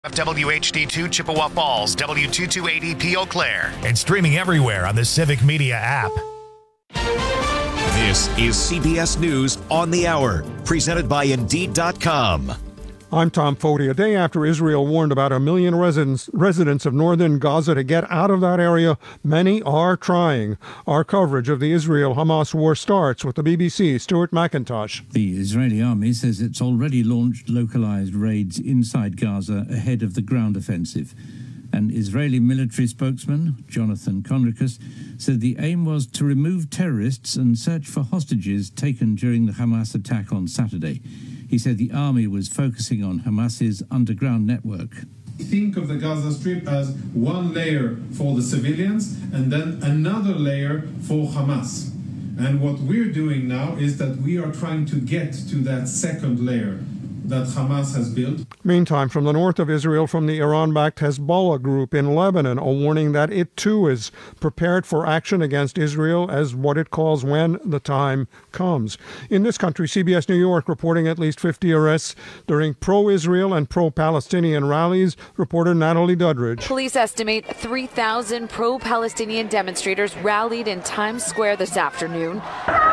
WHD2 Chippewa Falls, W228EP Eau Claire, and streaming everywhere on the Civic Media app. This is CBS News on the Hour, presented by Indeed.com. I'm Tom Foti. A day after Israel warned about 1 million residents of northern Gaza to get out of that area, many are trying. Our coverage of the Israel-Hamas war starts with the BBC's Stuart McIntosh. The Israeli army says it's already launched localized raids inside Gaza ahead of the ground offensive. An Israeli military spokesman, Jonathan Conricus, said the aim was to remove terrorists and search for hostages taken during the Hamas attack on Saturday. He said the army was focusing on Hamas's underground network. Think of the Gaza Strip as one layer for the civilians and then another layer for Hamas. And what we're doing now is that we are trying to get to that second layer that Hamas has built. Meantime, from the north of Israel, from the Iran-backed Hezbollah group in Lebanon, a warning that it too is prepared for action against Israel as what it calls when the time comes. In this country, CBS New York reporting at least 50 arrests during pro-Israel and pro-Palestinian rallies. Reporter Natalie Duddridge. Police estimate 3,000 pro-Palestinian demonstrators rallied in Times Square this afternoon.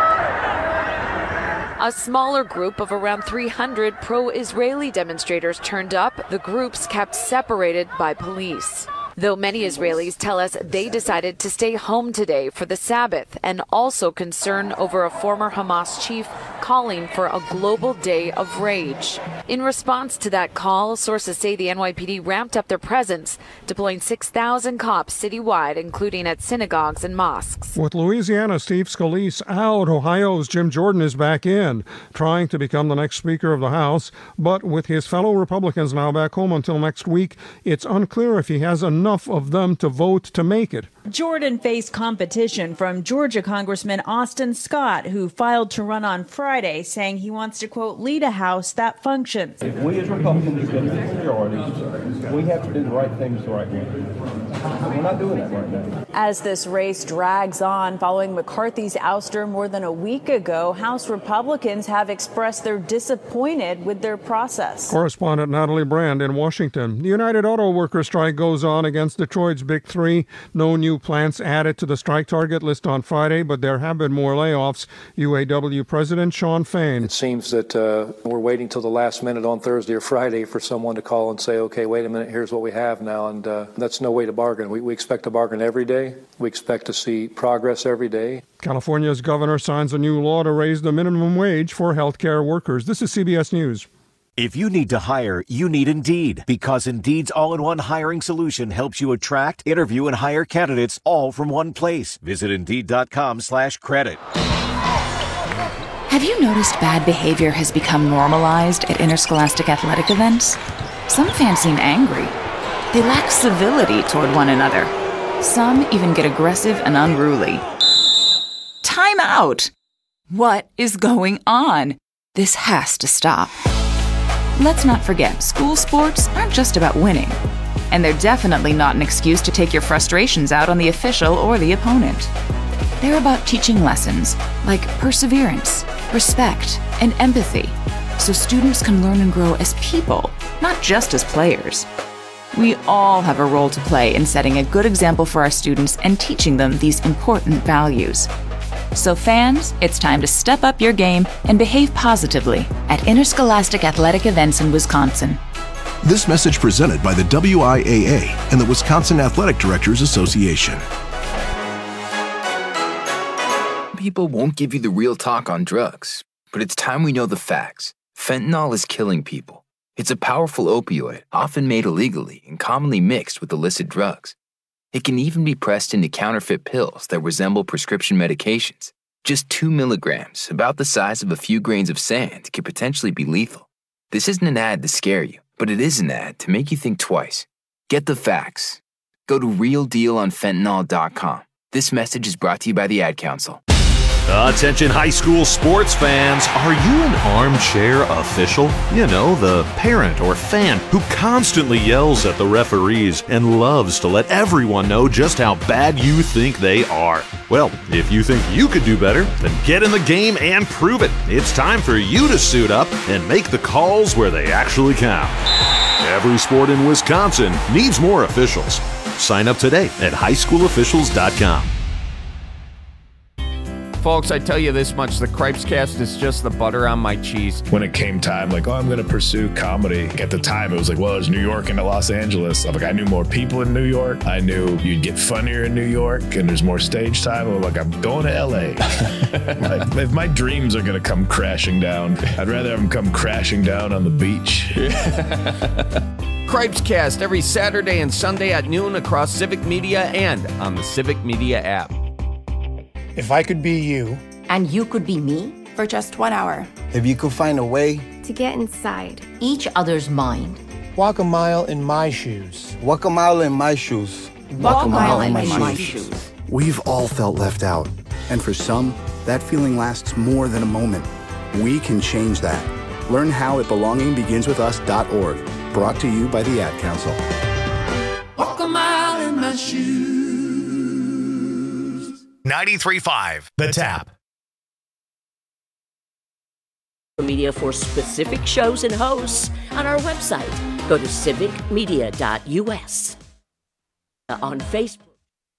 A smaller group of around 300 pro-Israeli demonstrators turned up. The groups kept separated by police. Though many Israelis tell us they decided to stay home today for the Sabbath, and also concern over a former Hamas chief calling for a global day of rage. In response to that call, sources say the NYPD ramped up their presence, deploying 6,000 cops citywide, including at synagogues and mosques. With Louisiana's Steve Scalise out, Ohio's Jim Jordan is back in, trying to become the next Speaker of the House. But with his fellow Republicans now back home until next week, it's unclear if he has enough of them to vote to make it. Jordan faced competition from Georgia Congressman Austin Scott, who filed to run on Friday, saying he wants to, quote, lead a House that functions. If we as Republicans get the majority, we have to do the right things the right way. We're not doing that right now. As this race drags on following McCarthy's ouster more than a week ago, House Republicans have expressed they're disappointed with their process. Correspondent Natalie Brand in Washington. The United Auto Workers strike goes on against Detroit's Big Three. No new plants added to the strike target list on Friday, but there have been more layoffs. UAW President Shawn Fain. It seems that we're waiting till the last minute on Thursday or Friday for someone to call and say, okay, wait a minute, here's what we have now, and that's no way to bargain. We expect to bargain every day. We expect to see progress every day. California's governor signs a new law to raise the minimum wage for healthcare workers. This is CBS News. If you need to hire, you need Indeed, because Indeed's all-in-one hiring solution helps you attract, interview, and hire candidates all from one place. Visit Indeed.com/credit. Have you noticed bad behavior has become normalized at interscholastic athletic events? Some fans seem angry. They lack civility toward one another. Some even get aggressive and unruly. Time out! What is going on? This has to stop. Let's not forget, school sports aren't just about winning. And they're definitely not an excuse to take your frustrations out on the official or the opponent. They're about teaching lessons like perseverance, respect, and empathy, so students can learn and grow as people, not just as players. We all have a role to play in setting a good example for our students and teaching them these important values. So fans, it's time to step up your game and behave positively at interscholastic athletic events in Wisconsin. This message presented by the WIAA and the Wisconsin Athletic Directors Association. People won't give you the real talk on drugs, but it's time we know the facts. Fentanyl is killing people. It's a powerful opioid, often made illegally and commonly mixed with illicit drugs. It can even be pressed into counterfeit pills that resemble prescription medications. Just 2 milligrams, about the size of a few grains of sand, could potentially be lethal. This isn't an ad to scare you, but it is an ad to make you think twice. Get the facts. Go to realdealonfentanyl.com. This message is brought to you by the Ad Council. Attention high school sports fans, are you an armchair official? You know, the parent or fan who constantly yells at the referees and loves to let everyone know just how bad you think they are. Well, if you think you could do better, then get in the game and prove it. It's time for you to suit up and make the calls where they actually count. Every sport in Wisconsin needs more officials. Sign up today at highschoolofficials.com. Folks, I tell you this much, the Cripescast is just the butter on my cheese. When it came time, like, I'm going to pursue comedy. At the time, it was like, well, there's New York and Los Angeles. I'm like, I knew more people in New York. I knew you'd get funnier in New York and there's more stage time. I'm like, I'm going to LA. Like, if my dreams are going to come crashing down, I'd rather have them come crashing down on the beach. Cripescast every Saturday and Sunday at noon across Civic Media and on the Civic Media app. If I could be you. And you could be me for just 1 hour. If you could find a way to get inside each other's mind. Walk a mile in my shoes. Walk a mile in my shoes. Walk a mile in my shoes. We've all felt left out. And for some, that feeling lasts more than a moment. We can change that. Learn how at belongingbeginswithus.org. Brought to you by the Ad Council. Walk a mile in my shoes. 93.5 The Tap. Media for specific shows and hosts on our website. Go to civicmedia.us. On Facebook.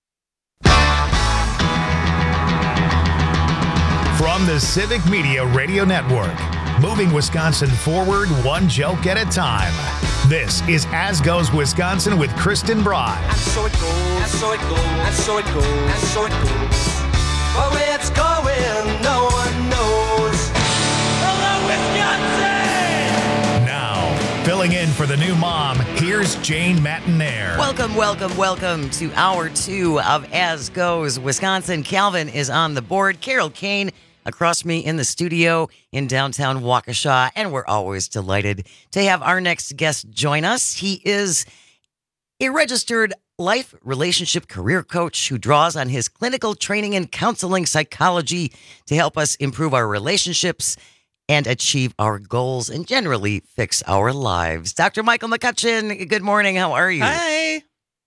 From the Civic Media Radio Network, moving Wisconsin forward one joke at a time. This is As Goes Wisconsin with Kristen Bride. And so it goes, and so it goes, and so it goes, and so it goes. But where it's going, no one knows. Hello, Wisconsin! Now, filling in for the new mom, here's Jane Matinaire. Welcome to Hour 2 of As Goes Wisconsin. Calvin is on the board. Carol Kane across me in the studio in downtown Waukesha, and we're always delighted to have our next guest join us. He is a registered life, relationship, career coach who draws on his clinical training in counseling psychology to help us improve our relationships and achieve our goals and generally fix our lives. Dr. Michael McCutcheon, good morning. How are you? Hi.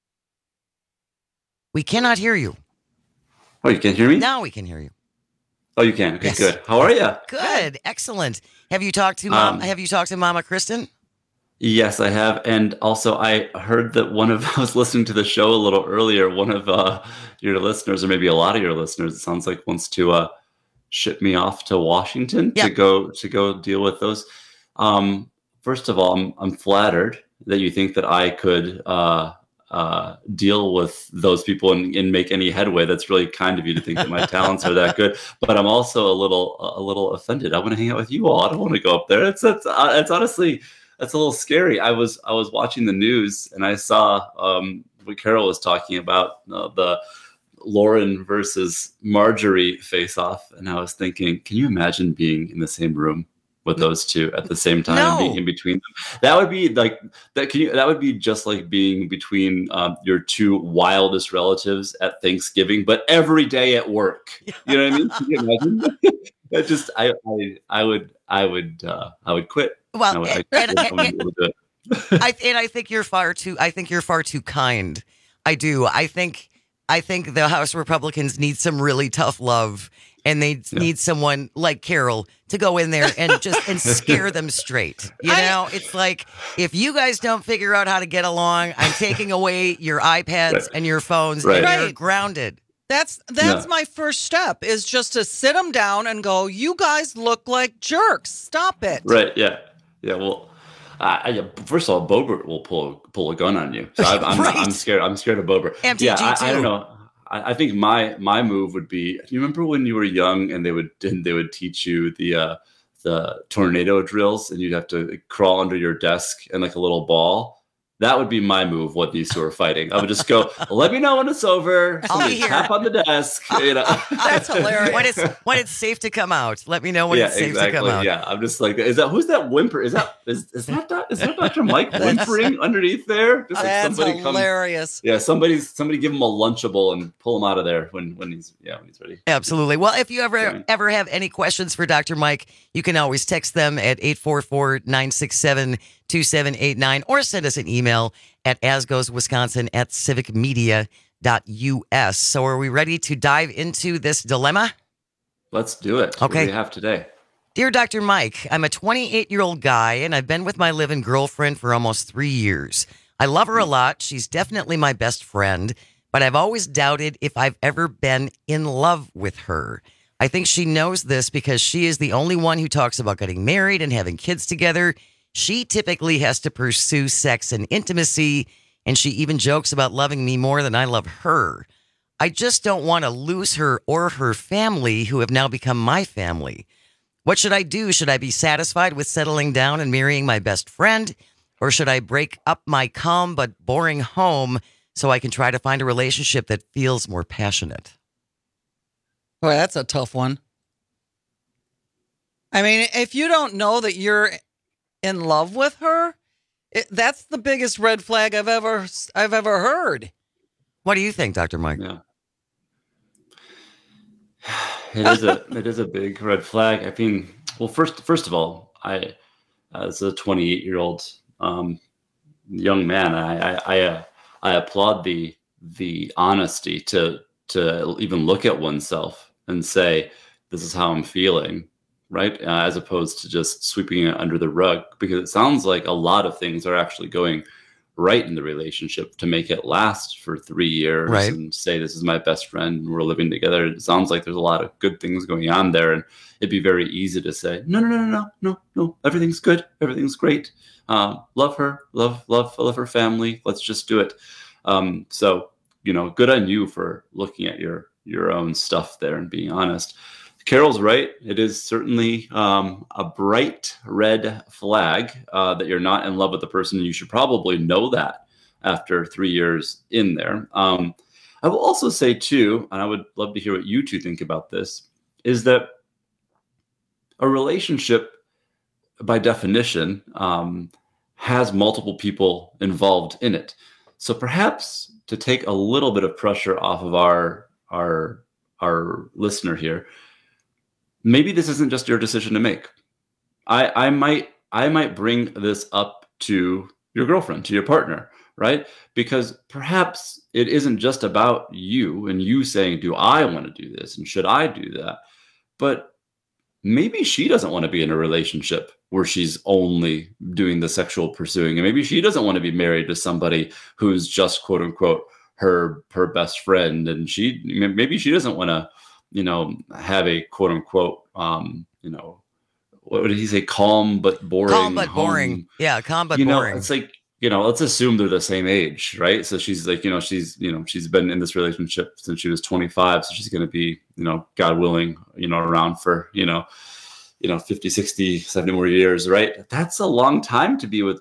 We cannot hear you. Oh, you can't hear me? Now we can hear you. Oh, you can. Okay, Yes. good. How are you? Good, excellent. Have you talked to Have you talked to Mama Kristen? Yes, I have. And also, I heard that I was listening to the show a little earlier. One of your listeners, or maybe a lot of your listeners, it sounds like, wants to ship me off to Washington to go deal with those. First of all, I'm flattered that you think that I could deal with those people and make any headway. That's really kind of you to think that my talents are that good. But I'm also a little offended. I want to hang out with you all. I don't want to go up there. It's honestly, that's a little scary. I was watching the news and I saw what Carol was talking about, the Lauren versus Marjorie face-off, and I was thinking, can you imagine being in the same room with those two at the same time, and being in between them? That would be like that. That would be just like being between your two wildest relatives at Thanksgiving, but every day at work. You know what I mean? Can you imagine? That just I would quit. Well, I think you're far too kind. I do. I think the House Republicans need some really tough love, and they need someone like Carol to go in there and scare them straight. You know, it's like, if you guys don't figure out how to get along, I'm taking away your iPads and your phones, and you're grounded. That's my first step, is just to sit them down and go, you guys look like jerks. Stop it. Right. Yeah. Yeah. Well, first of all, Boebert will pull a gun on you. So I'm scared. I'm scared of Boebert. MTG too. I don't know. I think my move would be, do you remember when you were young and they would teach you the tornado drills and you'd have to crawl under your desk and like a little ball? That would be my move when these two are fighting. I would just go, let me know when it's over. Somebody tap on the desk. You know? That's hilarious. When it's safe to come out. Let me know when it's safe to come out. Yeah, I'm just like, who's that whimper? Is that Dr. Mike whimpering underneath there? Just That's hilarious. Somebody give him a Lunchable and pull him out of there when he's ready. Absolutely. Well, if you ever have any questions for Dr. Mike, you can always text them at 844-967-2789 or send us an email at asgoeswisconsin@civicmedia.us. So are we ready to dive into this dilemma? Let's do it. Okay. What do we have today? Dear Dr. Mike, I'm a 28-year-old guy, and I've been with my live-in girlfriend for almost 3 years. I love her a lot. She's definitely my best friend, but I've always doubted if I've ever been in love with her. I think she knows this because she is the only one who talks about getting married and having kids together. She typically has to pursue sex and intimacy, and she even jokes about loving me more than I love her. I just don't want to lose her or her family, who have now become my family. What should I do? Should I be satisfied with settling down and marrying my best friend? Or should I break up my calm but boring home so I can try to find a relationship that feels more passionate? Boy, that's a tough one. I mean, if you don't know that you're in love with her, that's the biggest red flag I've ever heard. What do you think, Dr. Mike? Yeah. It is a big red flag. I mean, well, first of all, I as a 28-year-old young man, I applaud the honesty to even look at oneself and say, this is how I'm feeling, right? As opposed to just sweeping it under the rug, because it sounds like a lot of things are actually going right in the relationship to make it last for 3 years, right, and say, this is my best friend and we're living together. It sounds like there's a lot of good things going on there, and it'd be very easy to say, no, everything's good, everything's great. Love her, love her family. Let's just do it. So, good on you for looking at your own stuff there and being honest. Carol's right. It is certainly a bright red flag that you're not in love with the person. You should probably know that after 3 years in there. I will also say, too, and I would love to hear what you two think about this, is that a relationship, by definition, has multiple people involved in it. So perhaps to take a little bit of pressure off of our listener here, maybe this isn't just your decision to make. I might bring this up to your girlfriend, to your partner, right? Because perhaps it isn't just about you and you saying, do I want to do this and should I do that? But maybe she doesn't want to be in a relationship where she's only doing the sexual pursuing. And maybe she doesn't want to be married to somebody who's just, quote unquote, her best friend. And maybe she doesn't want to, have a quote unquote, what did he say? Calm but boring. Calm but boring. Yeah, calm but boring. It's like, let's assume they're the same age, right? So she's like, she's been in this relationship since she was 25. So she's going to be, God willing, around for, 50, 60, 70 more years, right? That's a long time to be with,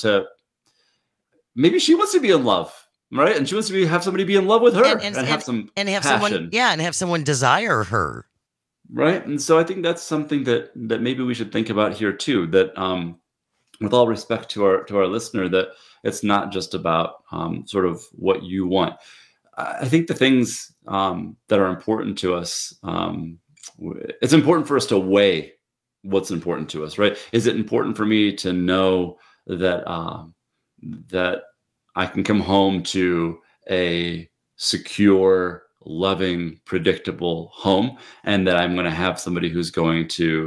maybe she wants to be in love. Right, and she wants to have somebody be in love with her and have some passion. Have someone desire her. Right, and so I think that's something that maybe we should think about here too. That, with all respect to our listener, that it's not just about sort of what you want. I think the things that are important to us, it's important for us to weigh what's important to us. Right? Is it important for me to know that that I can come home to a secure, loving, predictable home, and that I'm going to have somebody who's going to,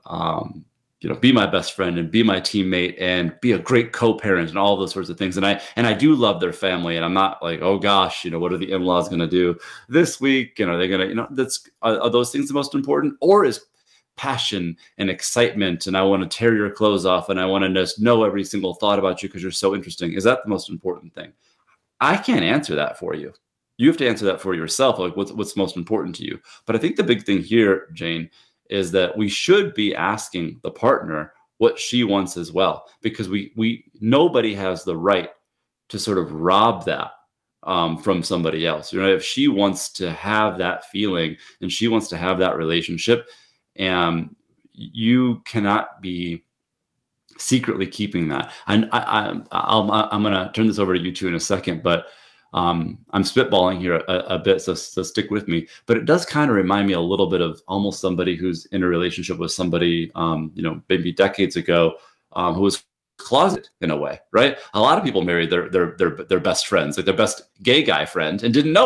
be my best friend and be my teammate and be a great co-parent and all those sorts of things. And I do love their family, and I'm not like, oh gosh, what are the in-laws going to do this week? Are they going to, are those things the most important, or is passion and excitement and I want to tear your clothes off and I want to just know every single thought about you because you're so interesting? Is that the most important thing? I can't answer that for you. You have to answer that for yourself, like what's most important to you. But I think the big thing here, Jane, is that we should be asking the partner what she wants as well, because we nobody has the right to sort of rob that from somebody else. If she wants to have that feeling and she wants to have that relationship, and you cannot be secretly keeping that. And I'm going to turn this over to you two in a second, but I'm spitballing here a bit, so stick with me. But it does kind of remind me a little bit of almost somebody who's in a relationship with somebody, maybe decades ago, who was closeted in a way, right? A lot of people married their best friends, like their best gay guy friend, and didn't know it.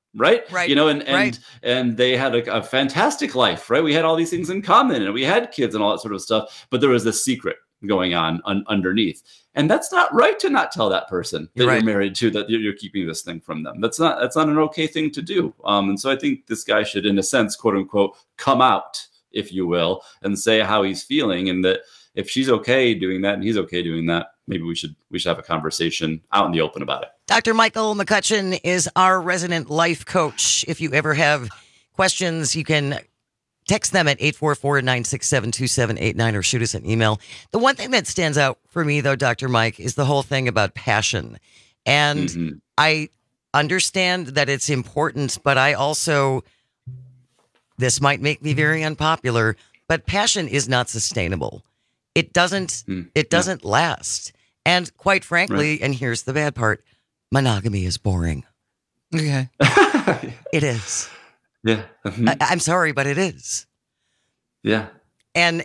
right? Right. You know, and Right. and they had a fantastic life, right? We had all these things in common, and we had kids and all that sort of stuff. But there was this secret going on underneath, and that's not right to not tell that person that You're right. you're married to, that you're keeping this thing from them. That's not an okay thing to do. And so I think this guy should, in a sense, quote unquote, come out, if you will, and say how he's feeling, and that if she's okay doing that and he's okay doing that, maybe we should have a conversation out in the open about it. Dr. Michael McCutcheon is our resident life coach. If you ever have questions, you can text them at 844-967-2789 or shoot us an email. The one thing that stands out for me, though, Dr. Mike, is the whole thing about passion. And I understand that it's important, but I also, this might make me very unpopular, but passion is not sustainable. It doesn't last. And quite frankly, and here's the bad part, monogamy is boring. Okay. It is. Yeah. I'm sorry, but it is. Yeah. And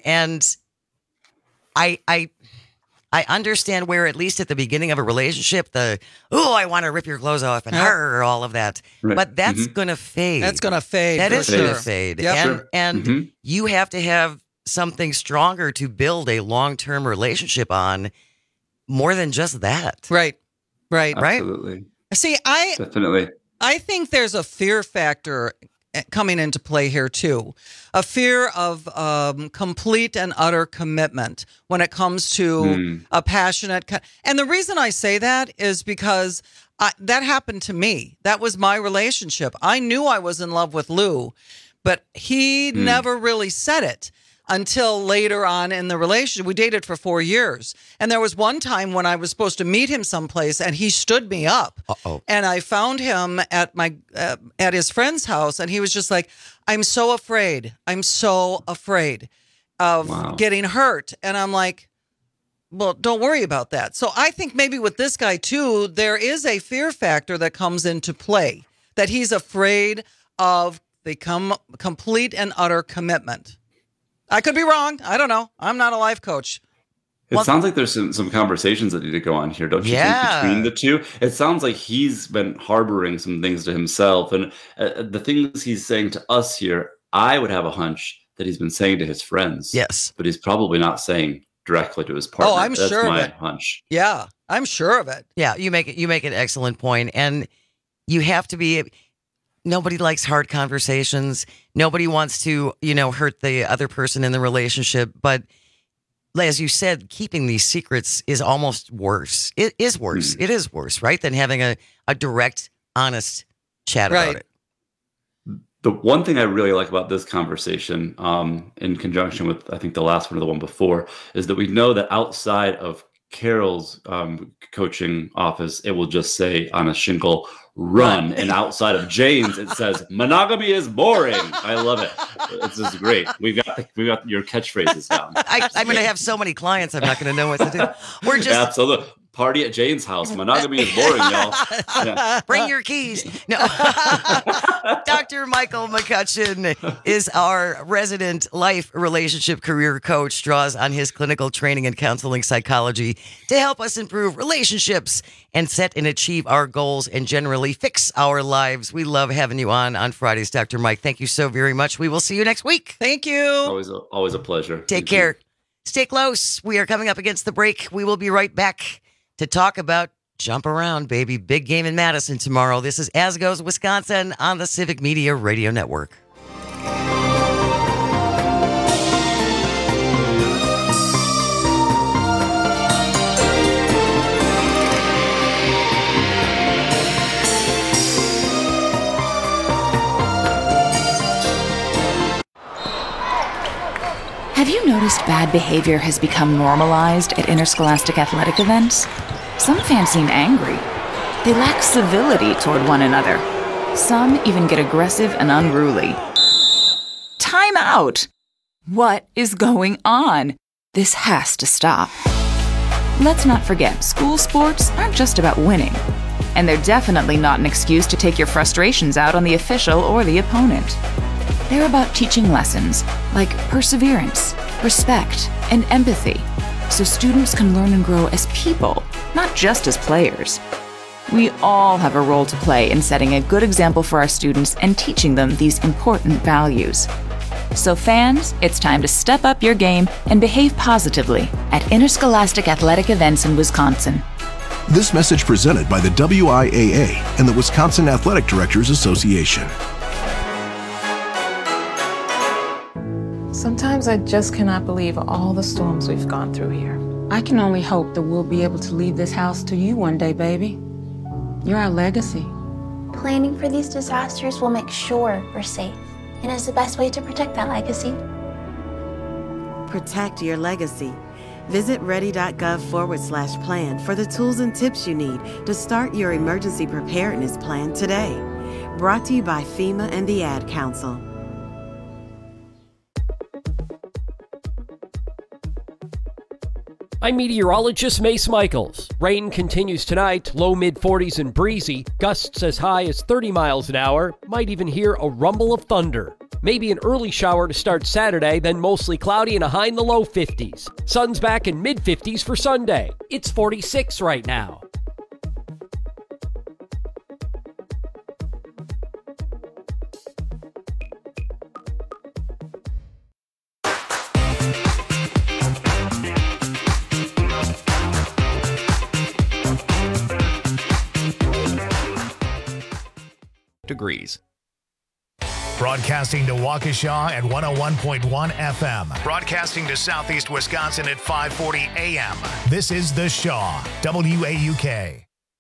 I understand where, at least at the beginning of a relationship, I want to rip your clothes off and all of that. Right. But that's going to fade. That's going to fade. That for is sure. going to fade. Yep. And you have to have something stronger to build a long-term relationship on, more than just that. Right. Absolutely. See, Definitely. I think there's a fear factor coming into play here too. A fear of complete and utter commitment when it comes to a passionate. And the reason I say that is because that happened to me. That was my relationship. I knew I was in love with Lou, but he never really said it until later on in the relationship. We dated for 4 years. And there was one time when I was supposed to meet him someplace and he stood me up. And I found him at at his friend's house, and he was just like, I'm so afraid of getting hurt. And I'm like, well, don't worry about that. So I think maybe with this guy too, there is a fear factor that comes into play, that he's afraid of the complete and utter commitment. I could be wrong. I don't know. I'm not a life coach. It sounds like there's some conversations that need to go on here, don't you think, between the two? It sounds like he's been harboring some things to himself. And the things he's saying to us here, I would have a hunch that he's been saying to his friends. Yes. But he's probably not saying directly to his partner. Oh, I'm That's sure of my it. hunch. Yeah, I'm sure of it. Yeah, you make an excellent point. And you have to be... Nobody likes hard conversations. Nobody wants to, hurt the other person in the relationship. But as you said, keeping these secrets is almost worse. It is worse. It is worse, right? Than having a direct, honest chat about it. The one thing I really like about this conversation, in conjunction with, I think, the last one or the one before, is that we know that outside of Carol's coaching office, it will just say on a shingle, run. And outside of Jane's, it says, monogamy is boring. I love it. It's just great. We've got your catchphrases down. I'm going to have so many clients, I'm not going to know what to do. We're just... Absolutely. Party at Jane's house. Monogamy is boring, y'all. Yeah. Bring your keys. No. Dr. Michael McCutcheon is our resident life, relationship, career coach, draws on his clinical training and counseling psychology to help us improve relationships and set and achieve our goals and generally fix our lives. We love having you on Fridays, Dr. Mike. Thank you so very much. We will see you next week. Thank you. Always a pleasure. Take care. Stay close. We are coming up against the break. We will be right back to talk about Jump Around, baby. Big game in Madison tomorrow. This is As Goes Wisconsin on the Civic Media Radio Network. Have you noticed bad behavior has become normalized at interscholastic athletic events? Some fans seem angry. They lack civility toward one another. Some even get aggressive and unruly. Time out! What is going on? This has to stop. Let's not forget, school sports aren't just about winning. And they're definitely not an excuse to take your frustrations out on the official or the opponent. They're about teaching lessons like perseverance, respect, and empathy, so students can learn and grow as people, not just as players. We all have a role to play in setting a good example for our students and teaching them these important values. So fans, it's time to step up your game and behave positively at interscholastic athletic events in Wisconsin. This message presented by the WIAA and the Wisconsin Athletic Directors Association. Sometimes I just cannot believe all the storms we've gone through here. I can only hope that we'll be able to leave this house to you one day, baby. You're our legacy. Planning for these disasters will make sure we're safe, and is the best way to protect that legacy. Protect your legacy. Visit ready.gov/plan for the tools and tips you need to start your emergency preparedness plan today. Brought to you by FEMA and the Ad Council. I'm meteorologist Mace Michaels. Rain continues tonight, low mid-40s and breezy, gusts as high as 30 miles an hour, might even hear a rumble of thunder. Maybe an early shower to start Saturday, then mostly cloudy and a high in the low 50s. Sun's back in mid-50s for Sunday. It's 46 right now. Degrees. Broadcasting to Waukesha at 101.1 FM. Broadcasting to Southeast Wisconsin at 540 AM. This is The Shaw, WAUK.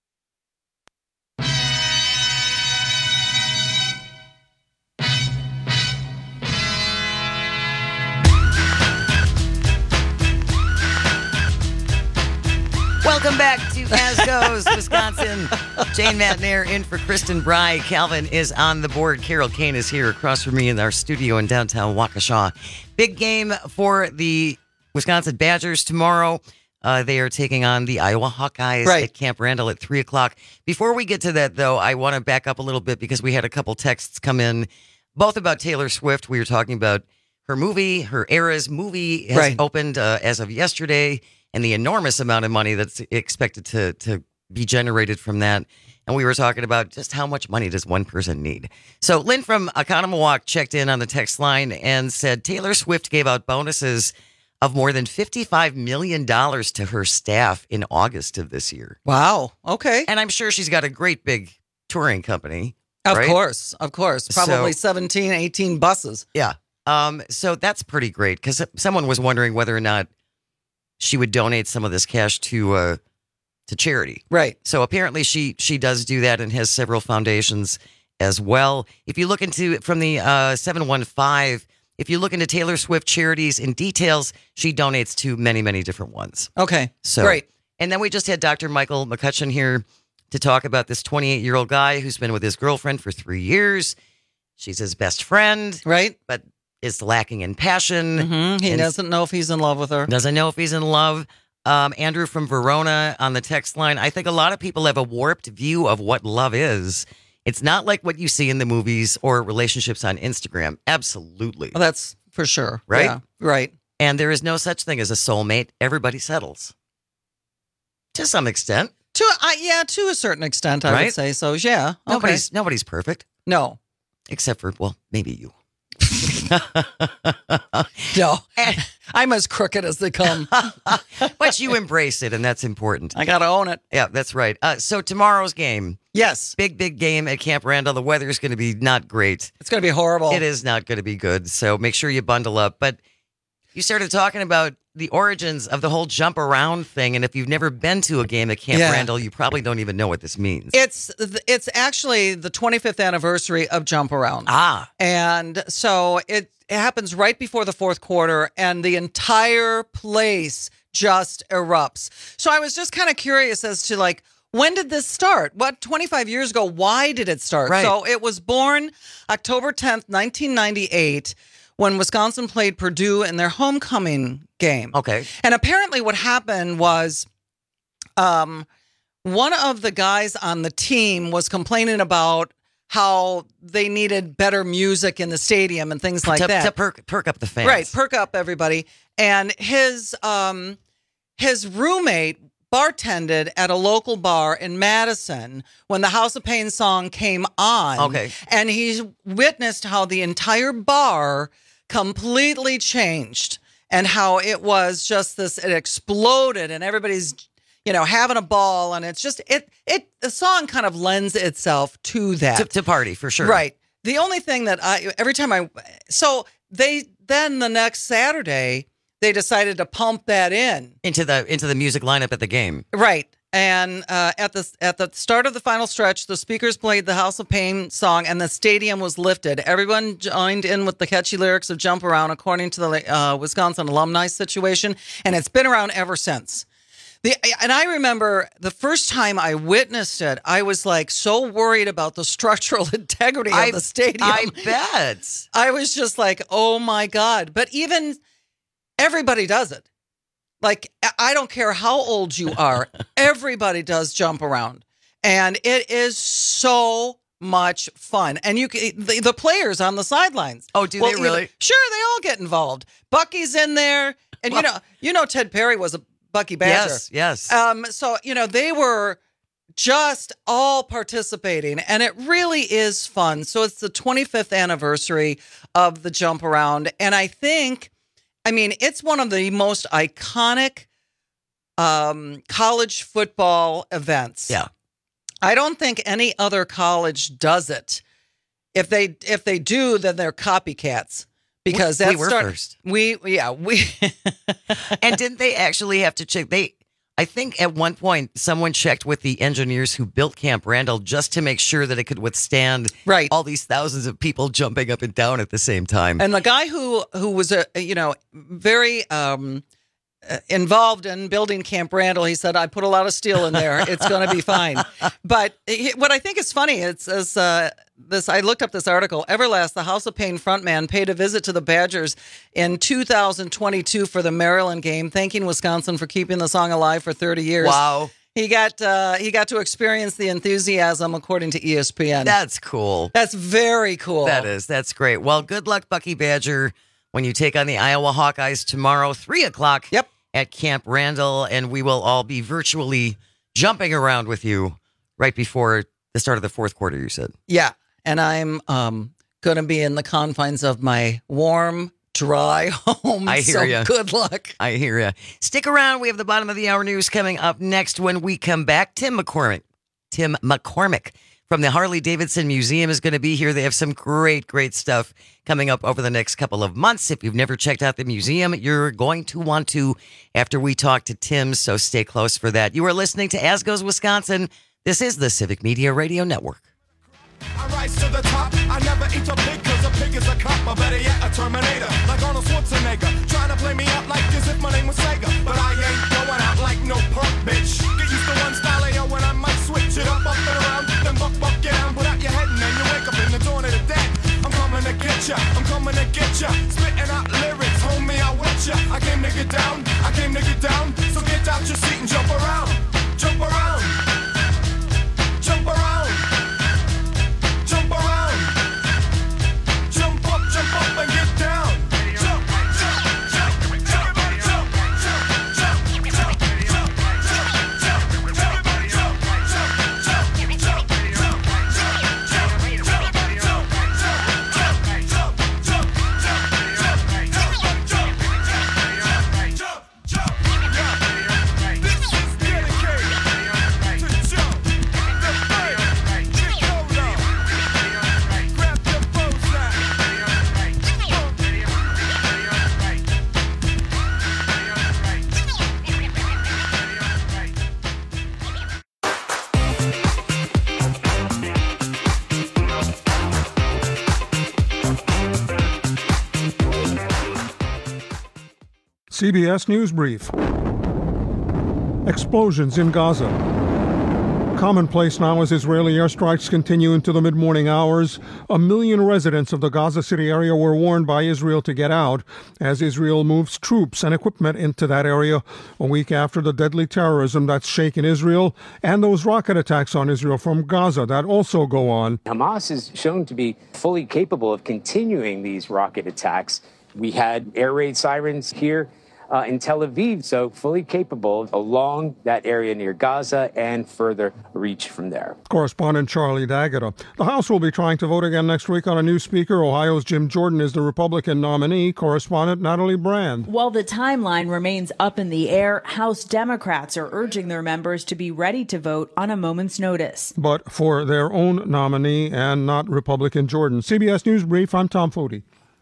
Welcome back to As Goes Wisconsin. Jane Matnair in for Kristen Bry. Calvin is on the board. Carol Kane is here across from me in our studio in downtown Waukesha. Big game for the Wisconsin Badgers tomorrow. They are taking on the Iowa Hawkeyes at Camp Randall at 3 o'clock. Before we get to that, though, I want to back up a little bit because we had a couple texts come in, both about Taylor Swift. We were talking about her movie, her Eras movie has opened as of yesterday, and the enormous amount of money that's expected to be generated from that. And we were talking about just how much money does one person need. So Lynn from Oconomowoc checked in on the text line and said Taylor Swift gave out bonuses of more than $55 million to her staff in August of this year. Wow. Okay. And I'm sure she's got a great big touring company. Of right? course. Probably 17, 18 buses. Yeah. So that's pretty great because someone was wondering whether or not she would donate some of this cash to charity. Right. So apparently she does do that and has several foundations as well. If you look into from the 715, if you look into Taylor Swift charities in details, she donates to many, many different ones. Okay. So great. And then we just had Dr. Michael McCutcheon here to talk about this 28-year-old guy who's been with his girlfriend for 3 years. She's his best friend. Right. But is lacking in passion. Mm-hmm. He doesn't know if he's in love with her. Doesn't know if he's in love. Andrew from Verona on the text line. I think a lot of people have a warped view of what love is. It's not like what you see in the movies or relationships on Instagram. Absolutely. Well, that's for sure. Right? Yeah, right. And there is no such thing as a soulmate. Everybody settles. To some extent. To a certain extent, I would say. So, yeah. Okay. Nobody's perfect. No. Except for, well, maybe you. No, I'm as crooked as they come. But you embrace it, and that's important. I got to own it. Yeah, that's right. So tomorrow's game. Yes. Big game at Camp Randall. The weather is going to be not great. It's going to be horrible. It is not going to be good. So make sure you bundle up. But you started talking about the origins of the whole jump around thing. And if you've never been to a game at Camp Randall, you probably don't even know what this means. It's actually the 25th anniversary of Jump Around. And so it happens right before the fourth quarter, and the entire place just erupts. So I was just kind of curious as to, like, when did this start? 25 years ago, why did it start? Right. So it was born October 10th, 1998, when Wisconsin played Purdue in their homecoming game. Okay. And apparently what happened was one of the guys on the team was complaining about how they needed better music in the stadium and things like that. To perk up the fans. Right, perk up everybody. And his roommate bartended at a local bar in Madison when the House of Pain song came on. Okay. And he witnessed how the entire bar completely changed and how it was just this, it exploded and everybody's, having a ball. And it's just, the song kind of lends itself to that. To party, for sure. Right. The only thing that then the next Saturday, they decided to pump that into the music lineup at the game. Right. And at the start of the final stretch, the speakers played the House of Pain song and the stadium was lifted. Everyone joined in with the catchy lyrics of Jump Around according to the Wisconsin alumni situation. And it's been around ever since. And I remember the first time I witnessed it, I was like so worried about the structural integrity of the stadium. I bet. I was just like, oh my God. But even everybody does it. Like, I don't care how old you are. Everybody does Jump Around. And it is so much fun. And the players on the sidelines. Oh, do they really? Sure, they all get involved. Bucky's in there. And Ted Perry was a Bucky Badger. Yes. So, they were just all participating, and it really is fun. So it's the 25th anniversary of the Jump Around, and it's one of the most iconic college football events. Yeah. I don't think any other college does it. If they do, then they're copycats. Because we were first. We And didn't they actually have to check? I think at one point someone checked with the engineers who built Camp Randall just to make sure that it could withstand all these thousands of people jumping up and down at the same time. And the guy who was very involved in building Camp Randall, he said, "I put a lot of steel in there. It's going to be fine." But what I think is funny is I looked up this article. Everlast, the House of Pain frontman, paid a visit to the Badgers in 2022 for the Maryland game, thanking Wisconsin for keeping the song alive for 30 years. Wow. He got to experience the enthusiasm, according to ESPN. That's cool. That's very cool. That's great. Well, good luck, Bucky Badger, when you take on the Iowa Hawkeyes tomorrow, 3:00. Yep. At Camp Randall, and we will all be virtually jumping around with you right before the start of the fourth quarter, you said. Yeah, and I'm going to be in the confines of my warm, dry home. I hear you. Good luck. I hear you. Stick around. We have the bottom of the hour news coming up next when we come back. Tim McCormick from the Harley-Davidson Museum is going to be here. They have some great stuff coming up over the next couple of months. If you've never checked out the museum, you're going to want to after we talk to Tim, so stay close for that. You are listening to As Goes Wisconsin. This is the Civic Media Radio Network. I rise to the top. I never eat a pig because a pig is a cop. Or better yet, a Terminator. Like Arnold Schwarzenegger. Trying to play me out like as if my name was Sega. But I ain't going out like no punk bitch. Get used to one style of yo when I might switch it up and around. Then buck, get down, put out your head and then you wake up in the dawn of the dead. I'm coming to get ya. I'm coming to get ya. Spitting out lyrics, homie, I with ya. I came to get down. So get out your seat and jump around. Jump around. Jump around. Jump around. Jump up and get down. Jump, jump, jump. Everybody jump, jump, jump, jump, jump, jump, jump. Everybody jump, jump, jump, jump, CBS News Brief. Explosions in Gaza. Commonplace now as Israeli airstrikes continue into the mid-morning hours. 1 million residents of the Gaza City area were warned by Israel to get out as Israel moves troops and equipment into that area a week after the deadly terrorism that's shaken Israel and those rocket attacks on Israel from Gaza that also go on. Hamas is shown to be fully capable of continuing these rocket attacks. We had air raid sirens here in Tel Aviv, so fully capable along that area near Gaza and further reach from there. Correspondent Charlie D'Agata. The House will be trying to vote again next week on a new speaker. Ohio's Jim Jordan is the Republican nominee. Correspondent Natalie Brand. While the timeline remains up in the air, House Democrats are urging their members to be ready to vote on a moment's notice. But for their own nominee and not Republican Jordan. CBS News Brief, I'm Tom Foti.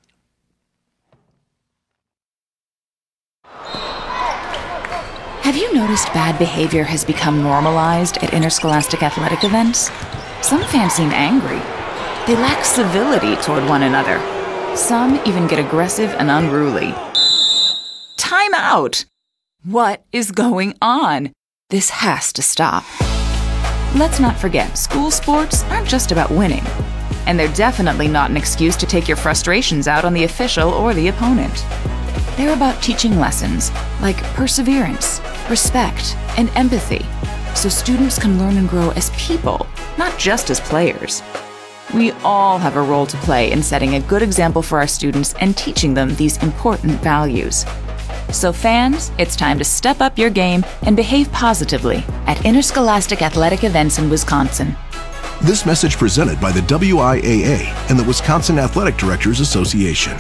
Have you noticed bad behavior has become normalized at interscholastic athletic events? Some fans seem angry. They lack civility toward one another. Some even get aggressive and unruly. Time out! What is going on? This has to stop. Let's not forget, school sports aren't just about winning. And they're definitely not an excuse to take your frustrations out on the official or the opponent. They're about teaching lessons like perseverance, respect, and empathy, so students can learn and grow as people, not just as players. We all have a role to play in setting a good example for our students and teaching them these important values. So fans, it's time to step up your game and behave positively at interscholastic athletic events in Wisconsin. This message presented by the WIAA and the Wisconsin Athletic Directors Association.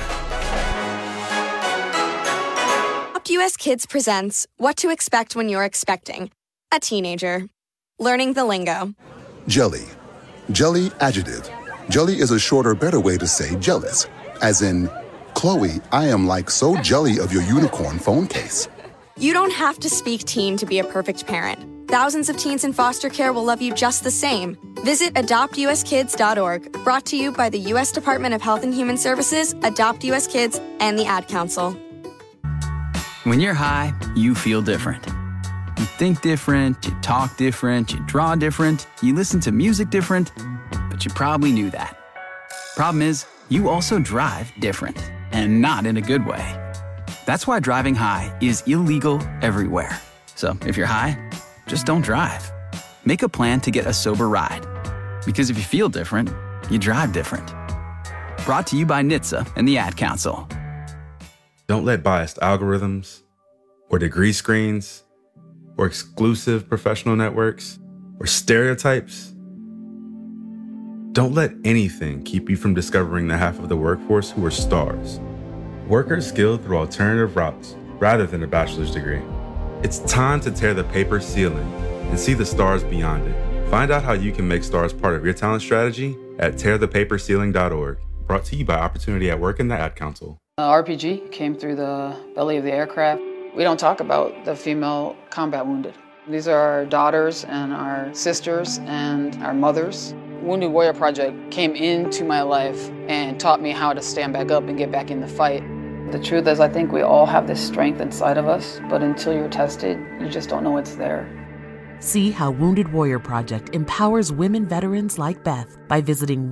US Kids presents What to Expect When You're Expecting a Teenager. Learning the lingo. Jelly. Jelly adjective. Jelly is a shorter, better way to say jealous. As in, Chloe, I am like so jelly of your unicorn phone case. You don't have to speak teen to be a perfect parent. Thousands of teens in foster care will love you just the same. Visit adoptuskids.org, brought to you by the U.S. Department of Health and Human Services, Adopt U.S. Kids, and the Ad Council. When you're high, you feel different. You think different, you talk different, you draw different, you listen to music different, but you probably knew that. Problem is, you also drive different, and not in a good way. That's why driving high is illegal everywhere. So if you're high, just don't drive. Make a plan to get a sober ride. Because if you feel different, you drive different. Brought to you by NHTSA and the Ad Council. Don't let biased algorithms, or degree screens, or exclusive professional networks, or stereotypes. Don't let anything keep you from discovering the half of the workforce who are stars. Workers skilled through alternative routes rather than a bachelor's degree. It's time to tear the paper ceiling and see the stars beyond it. Find out how you can make stars part of your talent strategy at tearthepaperceiling.org. Brought to you by Opportunity at Work and the Ad Council. RPG came through the belly of the aircraft. We don't talk about the female combat wounded. These are our daughters and our sisters and our mothers. Wounded Warrior Project came into my life and taught me how to stand back up and get back in the fight. The truth is, I think we all have this strength inside of us, but until you're tested, you just don't know it's there. See how Wounded Warrior Project empowers women veterans like Beth by visiting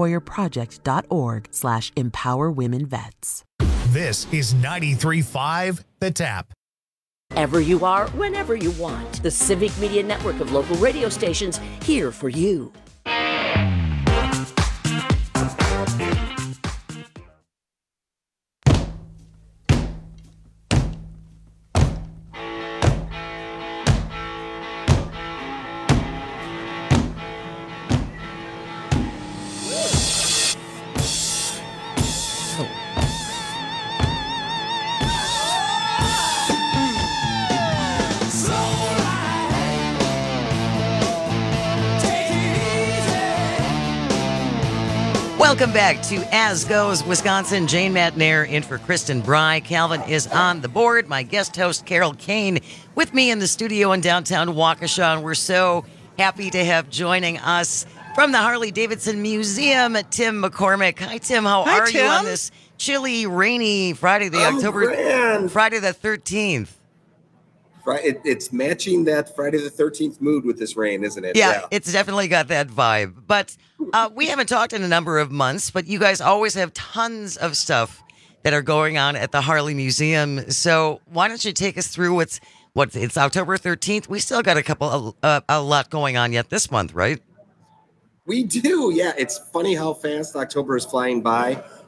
woundedwarriorproject.org/empowerwomenvets. This is 93.5 The Tap. Wherever you are, whenever you want. The Civic Media Network of local radio stations here for you. Welcome back to As Goes Wisconsin. Jane Matnair in for Kristen Bry. Calvin is on the board. My guest host, Carol Kane, with me in the studio in downtown Waukesha. And we're so happy to have joining us from the Harley-Davidson Museum, Tim McCormick. Hi, Tim. How are you on this chilly, rainy Friday, the 13th? It's matching that Friday the 13th mood with this rain, isn't it? Yeah, it's definitely got that vibe. But we haven't talked in a number of months, but you guys always have tons of stuff that are going on at the Harley Museum. So why don't you take us through it's October 13th. We still got a lot going on yet this month, right? We do. Yeah. It's funny how fast October is flying by.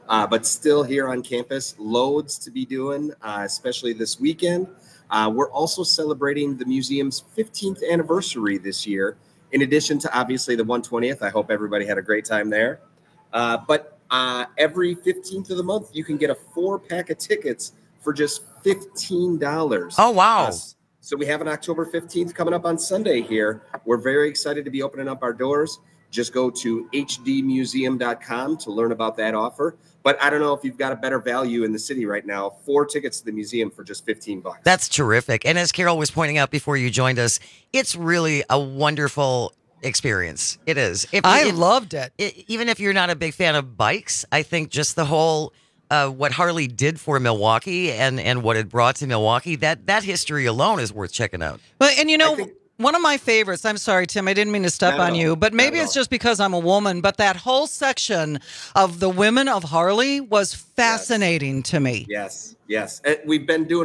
but still here on campus, loads to be doing, especially this weekend. We're also celebrating the museum's 15th anniversary this year, in addition to obviously the 120th. I hope everybody had a great time there. But every 15th of the month, you can get a 4-pack of tickets for just $15. Oh, wow. So we have an October 15th coming up on Sunday here. We're very excited to be opening up our doors. Just go to hdmuseum.com to learn about that offer. But I don't know if you've got a better value in the city right now. 4 tickets to the museum for just $15. That's terrific. And as Carol was pointing out before you joined us, it's really a wonderful experience. It is. I loved it. Even if you're not a big fan of bikes, I think just the whole what Harley did for Milwaukee and what it brought to Milwaukee, that history alone is worth checking out. But and one of my favorites, I'm sorry, Tim, I didn't mean to step on you, but maybe it's just because I'm a woman, but that whole section of the women of Harley was fascinating to me. Yes. And we've been doing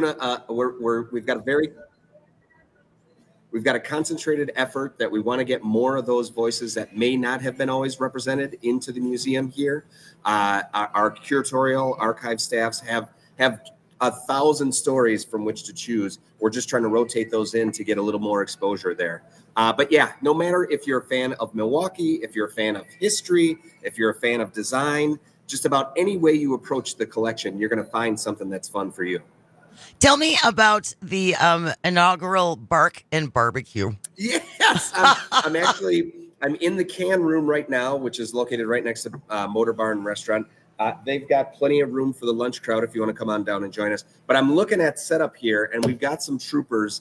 we've got a concentrated effort that we want to get more of those voices that may not have been always represented into the museum here. Our curatorial archive staffs have 1,000 stories from which to choose. We're just trying to rotate those in to get a little more exposure there. But yeah, no matter if you're a fan of Milwaukee, if you're a fan of history, if you're a fan of design, just about any way you approach the collection, you're going to find something that's fun for you. Tell me about the inaugural Bark and Barbecue. Yes, I'm in the can room right now, which is located right next to Motor Barn Restaurant. They've got plenty of room for the lunch crowd if you want to come on down and join us. But I'm looking at setup here, and we've got some troopers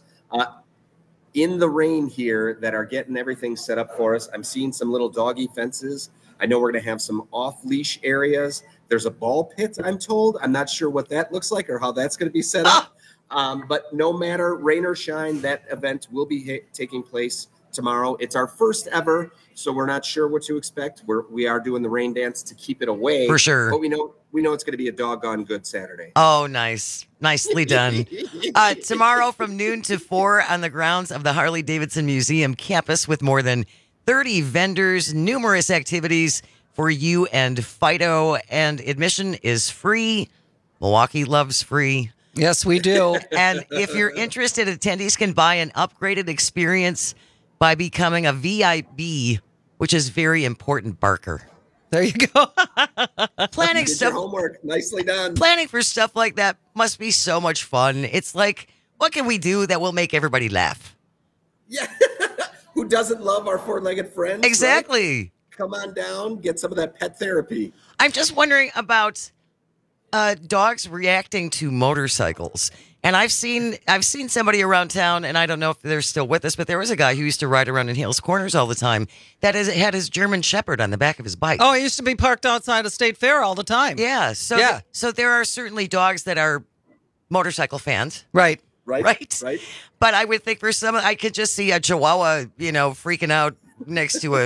in the rain here that are getting everything set up for us. I'm seeing some little doggy fences. I know we're going to have some off-leash areas. There's a ball pit, I'm told. I'm not sure what that looks like or how that's going to be set up. But no matter rain or shine, that event will be taking place tomorrow. It's our first ever, so we're not sure what to expect. We are doing the rain dance to keep it away. For sure. But we know it's going to be a doggone good Saturday. Oh, nice. Nicely done. Tomorrow from noon to 4 on the grounds of the Harley-Davidson Museum campus with more than 30 vendors, numerous activities for you and Fido, and admission is free. Milwaukee loves free. Yes, we do. And if you're interested, attendees can buy an upgraded experience by becoming a VIP, which is very important, Barker. There you go. Planning stuff. Your homework. Nicely done. Planning for stuff like that must be so much fun. It's like, what can we do that will make everybody laugh? Yeah. Who doesn't love our four-legged friends? Exactly. Right? Come on down, get some of that pet therapy. I'm just wondering about dogs reacting to motorcycles. And I've seen somebody around town, and I don't know if they're still with us, but there was a guy who used to ride around in Hales Corners all the time that had his German Shepherd on the back of his bike. Oh, he used to be parked outside of State Fair all the time. Yeah. So there are certainly dogs that are motorcycle fans. Right. But I would think for some, I could just see a Chihuahua, freaking out next to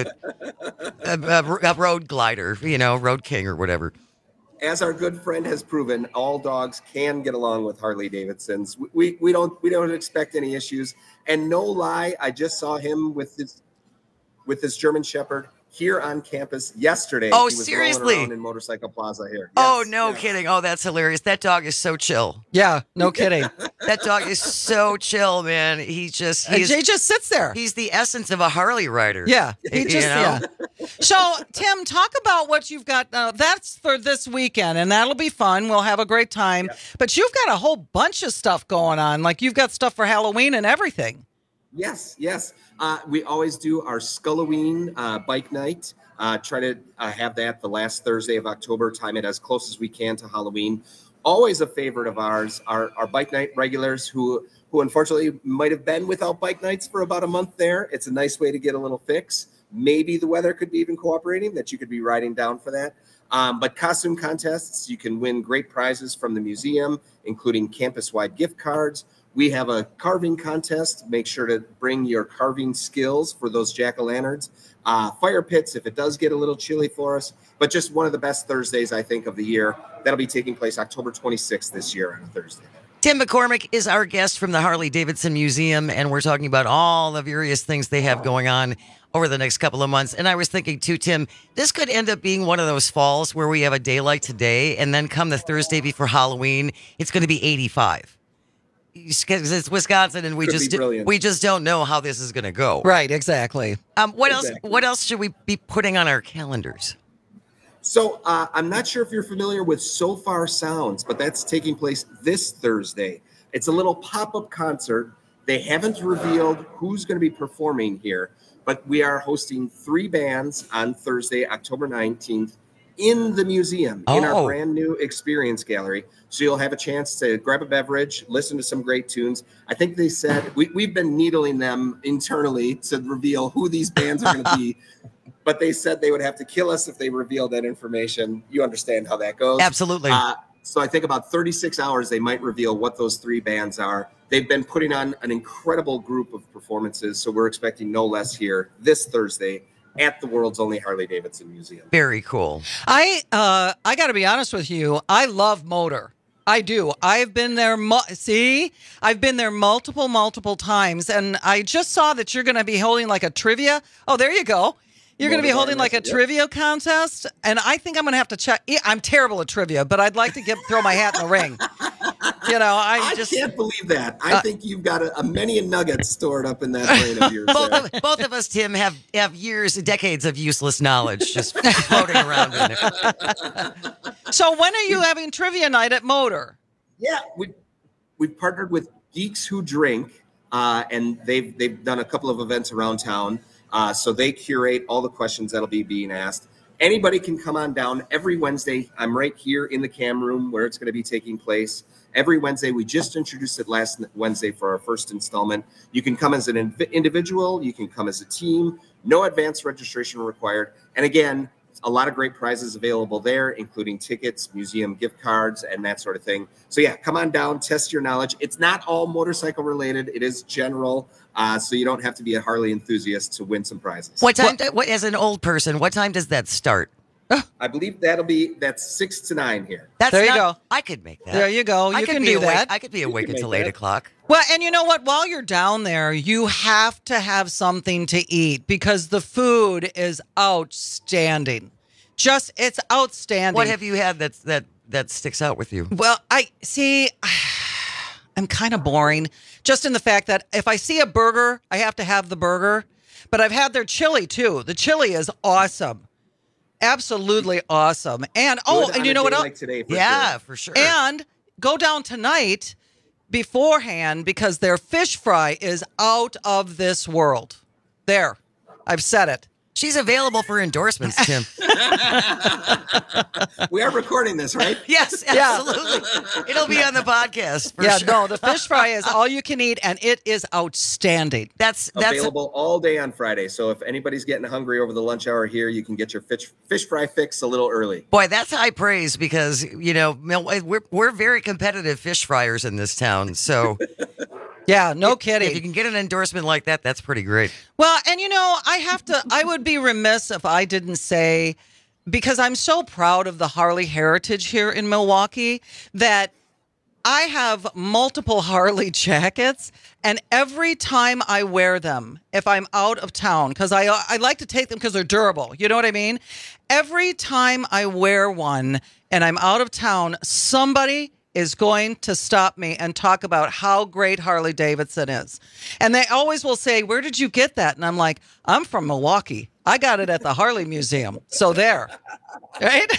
a road glider, Road King or whatever. As our good friend has proven, all dogs can get along with Harley Davidsons. We don't expect any issues. And no lie, I just saw him with his German Shepherd here on campus yesterday. Oh, he was seriously? rolling around in Motorcycle Plaza here. Oh, no kidding. Oh, that's hilarious. That dog is so chill. Yeah, no kidding. That dog is so chill, man. He just sits there. He's the essence of a Harley rider. Yeah, yeah. So, Tim, talk about what you've got. That's for this weekend, and that'll be fun. We'll have a great time. Yeah. But you've got a whole bunch of stuff going on. Like you've got stuff for Halloween and everything. Yes. We always do our Skulloween bike night. Try to have that the last Thursday of October, time it as close as we can to Halloween. Always a favorite of ours, our bike night regulars who unfortunately might have been without bike nights for about a month there. It's a nice way to get a little fix. Maybe the weather could be even cooperating that you could be riding down for that. But costume contests, you can win great prizes from the museum, including campus-wide gift cards. We have a carving contest. Make sure to bring your carving skills for those jack-o'-lanterns. Fire pits, if it does get a little chilly for us. But just one of the best Thursdays, I think, of the year. That'll be taking place October 26th this year on a Thursday. Tim McCormick is our guest from the Harley-Davidson Museum, and we're talking about all the various things they have going on over the next couple of months. And I was thinking too, Tim, this could end up being one of those falls where we have a day like today, and then come the Thursday before Halloween, it's going to be 85. Because it's Wisconsin, and we just don't know how this is going to go. Right, exactly. What else should we be putting on our calendars? So I'm not sure if you're familiar with So Far Sounds, but that's taking place this Thursday. It's a little pop-up concert. They haven't revealed who's going to be performing here, but we are hosting 3 bands on Thursday, October 19th, in the museum, in our brand new experience gallery. So you'll have a chance to grab a beverage, listen to some great tunes. I think they said, we've been needling them internally to reveal who these bands are going to be. But they said they would have to kill us if they revealed that information. You understand how that goes. Absolutely. So I think about 36 hours, they might reveal what those 3 bands are. They've been putting on an incredible group of performances. So we're expecting no less here this Thursday at the world's only Harley-Davidson Museum. Very cool. I got to be honest with you. I love Motor. I do. I've been there. I've been there multiple times. And I just saw that you're going to be holding like a trivia. Oh, there you go. You're going to be holding like a trivia contest, and I think I'm going to have to check. I'm terrible at trivia, but I'd like to throw my hat in the ring. I can't believe that. I think you've got a many nuggets stored up in that brain of yours. Both of us, Tim, have decades of useless knowledge just floating around in there. So when are you having trivia night at Motor? Yeah, we've partnered with Geeks Who Drink, and they've done a couple of events around town. So they curate all the questions that'll be being asked. Anybody can come on down every Wednesday. I'm right here in the cam room where it's going to be taking place. Every Wednesday, we just introduced it last Wednesday for our first installment. You can come as an individual. You can come as a team. No advance registration required. And again, a lot of great prizes available there, including tickets, museum gift cards, and that sort of thing. So yeah, come on down, test your knowledge. It's not all motorcycle related. It is general. So you don't have to be a Harley enthusiast to win some prizes. What time, as an old person, what time does that start? I believe that's 6 to 9 here. There you go. I could make that. There you go. You can do that. I could be awake until 8 o'clock. Well, and you know what? While you're down there, you have to have something to eat because the food is outstanding. It's outstanding. What have you had that sticks out with you? Well, I'm kind of boring, just in the fact that if I see a burger, I have to have the burger. But I've had their chili too. The chili is awesome. Absolutely awesome. And and you know what else? Like today, for sure. And go down tonight beforehand because their fish fry is out of this world. There, I've said it. She's available for endorsements, Tim. We are recording this, right? Yes, absolutely. It'll be on the podcast. For sure. No, the fish fry is all you can eat, and it is outstanding. That's available all day on Friday. So if anybody's getting hungry over the lunch hour here, you can get your fish fry fix a little early. Boy, that's high praise because we're very competitive fish fryers in this town. So. Yeah, no kidding. If you can get an endorsement like that, that's pretty great. Well, and I would be remiss if I didn't say, because I'm so proud of the Harley heritage here in Milwaukee, that I have multiple Harley jackets, and every time I wear them, if I'm out of town, because I like to take them because they're durable, you know what I mean? Every time I wear one and I'm out of town, somebody is going to stop me and talk about how great Harley Davidson is. And they always will say, where did you get that? And I'm like, I'm from Milwaukee. I got it at the Harley Museum. So there. Right?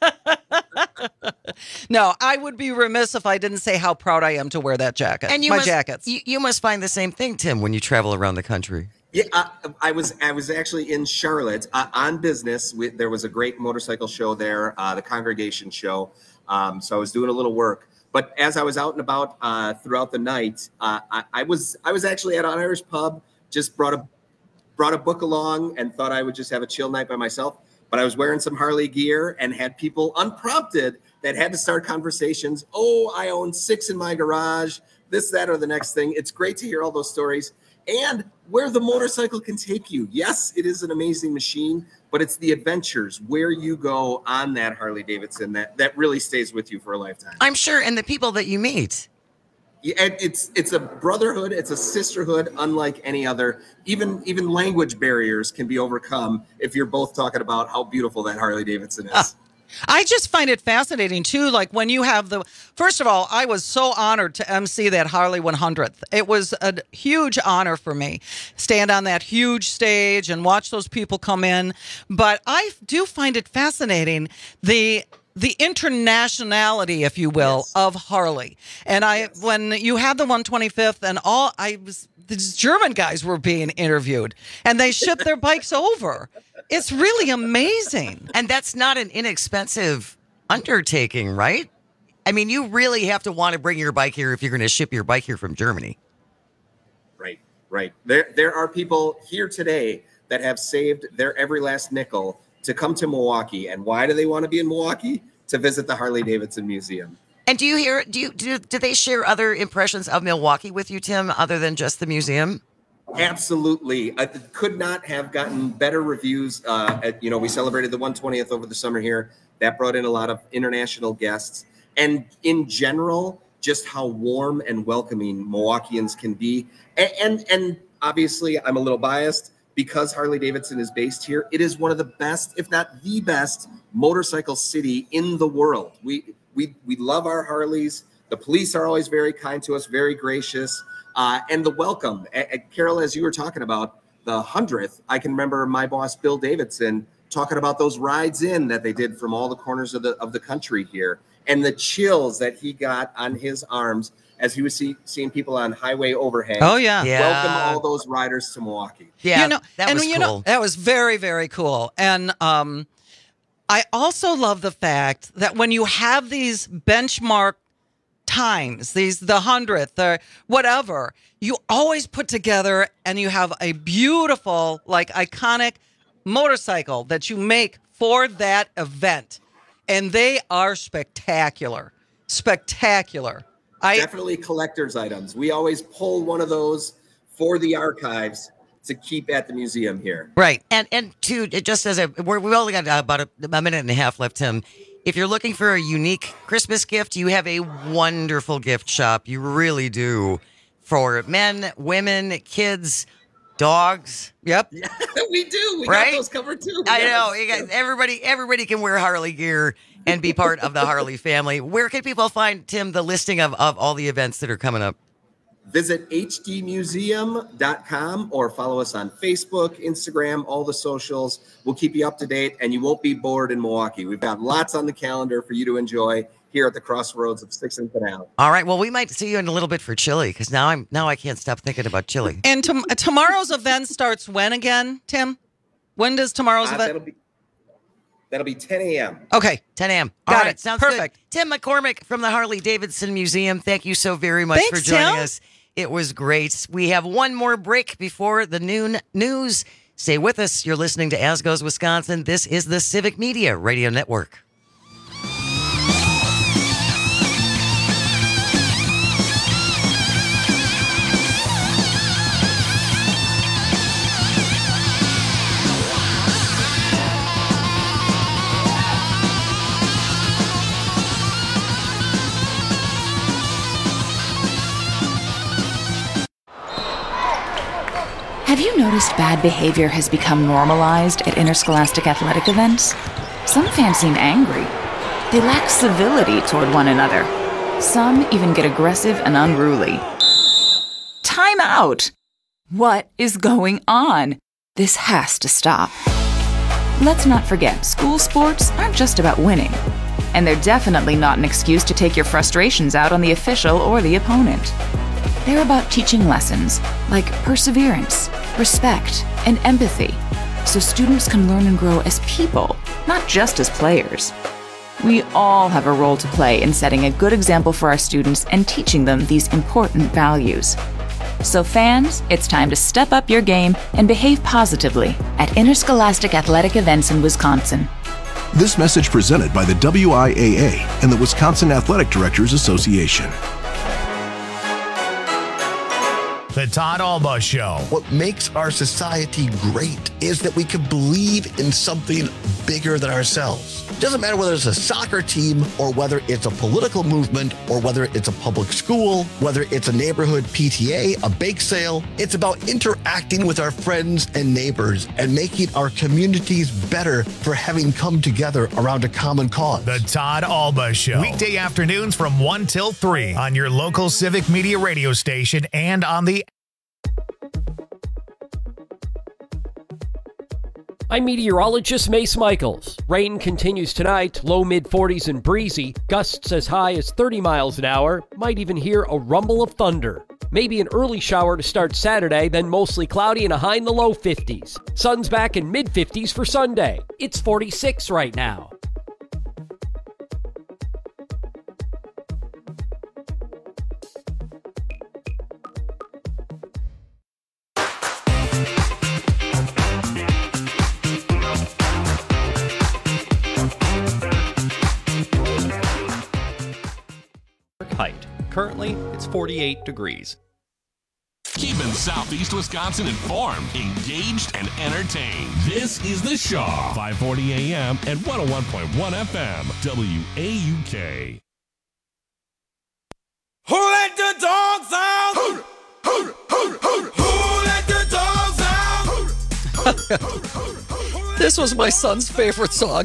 No, I would be remiss if I didn't say how proud I am to wear that jacket. And jackets. You must find the same thing, Tim, when you travel around the country. Yeah, I was actually in Charlotte on business. There was a great motorcycle show there, the Congregation Show. So I was doing a little work. But as I was out and about throughout the night, I was actually at an Irish pub, just brought a book along and thought I would just have a chill night by myself. But I was wearing some Harley gear and had people unprompted that had to start conversations. Oh, I own 6 in my garage, this, that, or the next thing. It's great to hear all those stories. And where the motorcycle can take you. Yes, it is an amazing machine, but it's the adventures where you go on that Harley Davidson that really stays with you for a lifetime. I'm sure, and the people that you meet. Yeah, and it's a brotherhood, it's a sisterhood unlike any other. Even language barriers can be overcome if you're both talking about how beautiful that Harley Davidson is. I just find it fascinating, too, like when you have first of all, I was so honored to MC that Harley 100th. It was a huge honor for me. Stand on that huge stage and watch those people come in. But I do find it fascinating, the internationality, if you will, of Harley. And when you had the 125th and these German guys were being interviewed and they shipped their bikes over. It's really amazing. And that's not an inexpensive undertaking, right? I mean, you really have to want to bring your bike here if you're going to ship your bike here from Germany. Right. There are people here today that have saved their every last nickel to come to Milwaukee. And why do they want to be in Milwaukee? To visit the Harley Davidson Museum. And do they share other impressions of Milwaukee with you, Tim, other than just the museum? Absolutely. I could not have gotten better reviews. We celebrated the 120th over the summer here. That brought in a lot of international guests. And in general, just how warm and welcoming Milwaukeeans can be. And obviously, I'm a little biased because Harley Davidson is based here. It is one of the best, if not the best, motorcycle city in the world. We love our Harleys. The police are always very kind to us, very gracious. And the welcome. Carol, as you were talking about the 100th, I can remember my boss, Bill Davidson, talking about those rides in that they did from all the corners of the country here, and the chills that he got on his arms as he was seeing people on highway overhang. Oh, yeah. Welcome all those riders to Milwaukee. Yeah, that was cool. That was very, very cool. And I also love the fact that when you have these benchmark times, the 100th or whatever, you always put together and you have a beautiful, iconic motorcycle that you make for that event. And they are spectacular. Definitely collector's items. We always pull one of those for the archives to keep at the museum here. Right. And just as we've only got about a minute and a half left, Tim. If you're looking for a unique Christmas gift, you have a wonderful gift shop. You really do. For men, women, kids, dogs. Yep. Yeah, we do. We got those covered too. I know. You guys, everybody can wear Harley gear and be part of the Harley family. Where can people find, Tim, the listing of all the events that are coming up? Visit hdmuseum.com or follow us on Facebook, Instagram, all the socials. We'll keep you up to date, and you won't be bored in Milwaukee. We've got lots on the calendar for you to enjoy here at the crossroads of 6th and Canal. All right. Well, we might see you in a little bit for chili, because now I can't stop thinking about chili. And tomorrow's event starts when again, Tim? When does tomorrow's event? That'll be 10 a.m. Okay. 10 a.m. Got it. Sounds Perfect. Good. Tim McCormick from the Harley Davidson Museum, thank you so very much for joining us. It was great. We have one more break before the noon news. Stay with us. You're listening to As Goes Wisconsin. This is the Civic Media Radio Network. Have you noticed bad behavior has become normalized at interscholastic athletic events? Some fans seem angry. They lack civility toward one another. Some even get aggressive and unruly. Time out! What is going on? This has to stop. Let's not forget, school sports aren't just about winning. And they're definitely not an excuse to take your frustrations out on the official or the opponent. They're about teaching lessons like perseverance, respect, and empathy, so students can learn and grow as people, not just as players. We all have a role to play in setting a good example for our students and teaching them these important values. So fans, it's time to step up your game and behave positively at interscholastic athletic events in Wisconsin. This message presented by the WIAA and the Wisconsin Athletic Directors Association. The Todd Alba Show. What makes our society great is that we can believe in something bigger than ourselves. It doesn't matter whether it's a soccer team or whether it's a political movement or whether it's a public school, whether it's a neighborhood PTA, a bake sale. It's about interacting with our friends and neighbors and making our communities better for having come together around a common cause. The Todd Alba Show. Weekday afternoons from 1 till 3 on your local Civic Media radio station and on the... I'm meteorologist Mace Michaels. Rain continues tonight, low mid-40s and breezy, gusts as high as 30 miles an hour, might even hear a rumble of thunder. Maybe an early shower to start Saturday, then mostly cloudy and a high in the low 50s. Sun's back in mid-50s for Sunday. It's 46 right now. Height. Currently, it's 48 degrees. Keeping Southeast Wisconsin informed, engaged, and entertained. This is The Shaw, 540 AM and 101.1 FM, WAUK. Who let the dogs out? Who let the dogs out? This was my son's favorite song.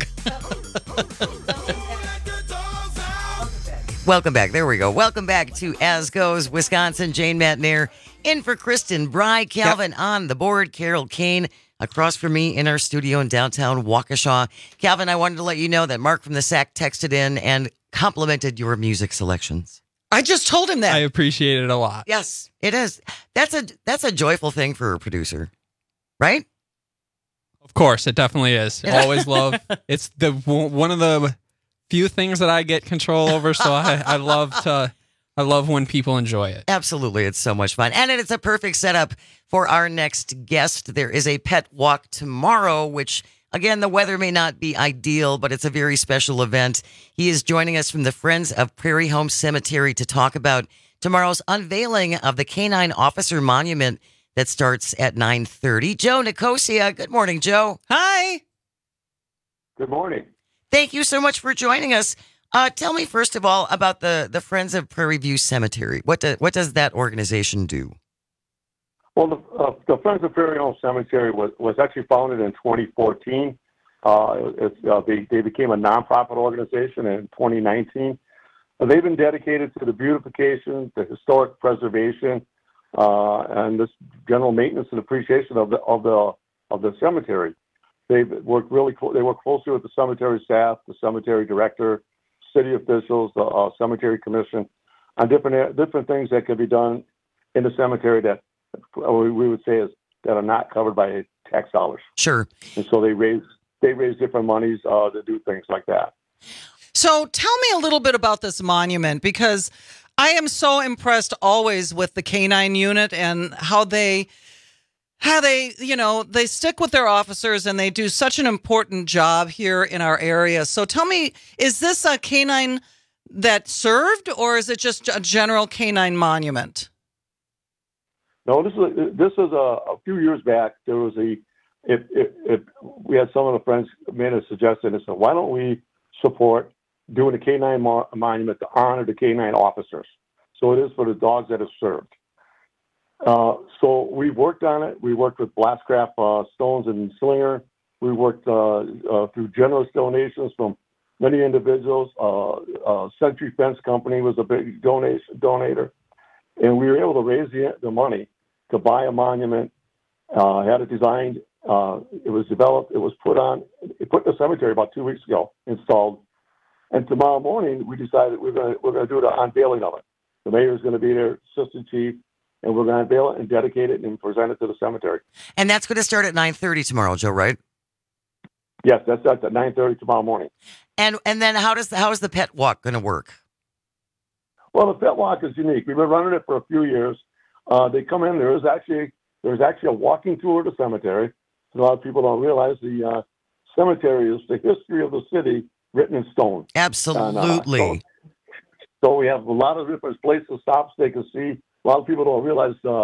Welcome back. There we go. Welcome back to As Goes Wisconsin. Jane Matnair in for Kristen Bry. Calvin on the board. Carol Kane across from me in our studio in downtown Waukesha. Calvin, I wanted to let you know that Mark from the SAC texted in and complimented your music selections. I just told him that. I appreciate it a lot. Yes, it is. That's a joyful thing for a producer, right? Of course, it definitely is. Always love. It's the one of the few things that I get control over, so I love when people enjoy it. Absolutely. It's so much fun. And it's a perfect setup for our next guest. There is a pet walk tomorrow, which, again, the weather may not be ideal, but it's a very special event. He is joining us from the Friends of Prairie Home Cemetery to talk about tomorrow's unveiling of the Canine Officer Monument that starts at 9:30. Joe Nicosia. Good morning, Joe. Hi. Good morning. Thank you so much for joining us. Tell me, first of all, about the Friends of Prairie View Cemetery. What does that organization do? Well, the Friends of Prairie Home Cemetery was actually founded in 2014. They became a nonprofit organization in 2019. They've been dedicated to the beautification, the historic preservation, and this general maintenance and appreciation of the cemetery. They work closely with the cemetery staff, the cemetery director, city officials, the cemetery commission, on different things that can be done in the cemetery that we would say that are not covered by tax dollars. Sure. And so they raise different monies to do things like that. So tell me a little bit about this monument, because I am so impressed always with the canine unit and how they stick with their officers and they do such an important job here in our area. So tell me, is this a canine that served, or is it just a general canine monument? No, this is a few years back. There was we had some of the friends made a suggestion and said, why don't we support doing a canine monument to honor the canine officers? So it is for the dogs that have served. So we worked on it. We worked with Blastcraft Stones and Slinger. We worked through generous donations from many individuals. Century Fence Company was a big donator. And we were able to raise the money to buy a monument, had it designed. It was developed. It was put in the cemetery about 2 weeks ago, installed. And tomorrow morning, we decided we're going to do the unveiling of it. The mayor is going to be there, assistant chief, and we're going to unveil it and dedicate it and present it to the cemetery. And that's going to start at 9:30 tomorrow, Joe, right? Yes, that starts at 9:30 tomorrow morning. And then how is the pet walk going to work? Well, the pet walk is unique. We've been running it for a few years. They come in. There's actually a walking tour of the cemetery. A lot of people don't realize the cemetery is the history of the city written in stone. Absolutely. And, so we have a lot of different places, stops they can see. A lot of people don't realize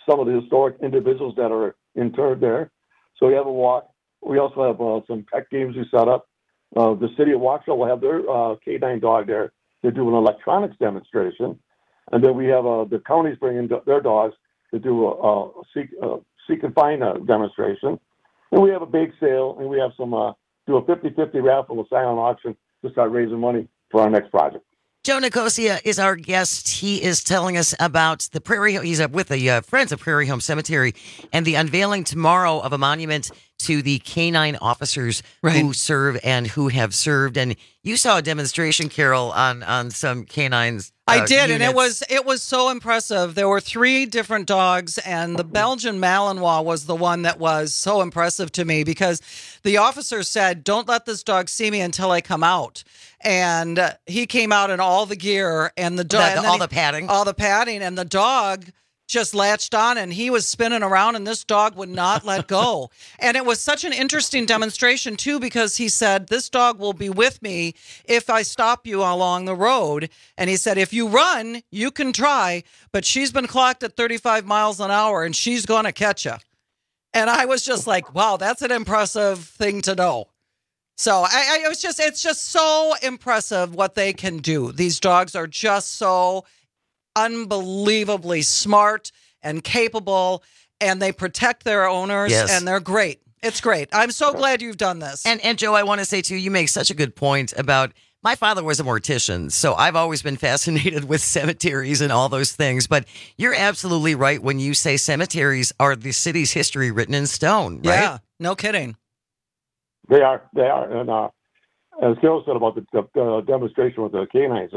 some of the historic individuals that are interred there. So we have a walk. We also have some pet games we set up. The city of Waukesha will have their K9 dog there to do an electronics demonstration. And then we have the counties bringing their dogs to do a seek and find demonstration. And we have a bake sale, and we have some do a 50-50 raffle, a silent auction to start raising money for our next project. Joe Nicosia is our guest. He is telling us about the Prairie Home. He's with the Friends of Prairie Home Cemetery and the unveiling tomorrow of a monument to the K9 officers who serve and who have served. And you saw a demonstration, Carol, on some K9s. I did, units. and it was so impressive. There were 3 different dogs, and the Belgian Malinois was the one that was so impressive to me because the officer said, "Don't let this dog see me until I come out." And he came out in all the gear and the dog, all the padding, and the dog just latched on, and he was spinning around, and this dog would not let go. And it was such an interesting demonstration, too, because he said, "This dog will be with me if I stop you along the road." And he said, "If you run, you can try, but she's been clocked at 35 miles an hour, and she's going to catch you." And I was just like, wow, that's an impressive thing to know. So it's just so impressive what they can do. These dogs are just so unbelievably smart and capable, and they protect their owners, and they're great. It's great. I'm so glad you've done this. And Joe, I want to say too, you make such a good point about my father was a mortician, so I've always been fascinated with cemeteries and all those things. But you're absolutely right when you say cemeteries are the city's history written in stone, right? Yeah, no kidding. They are. And as Carol said about the demonstration with the canines,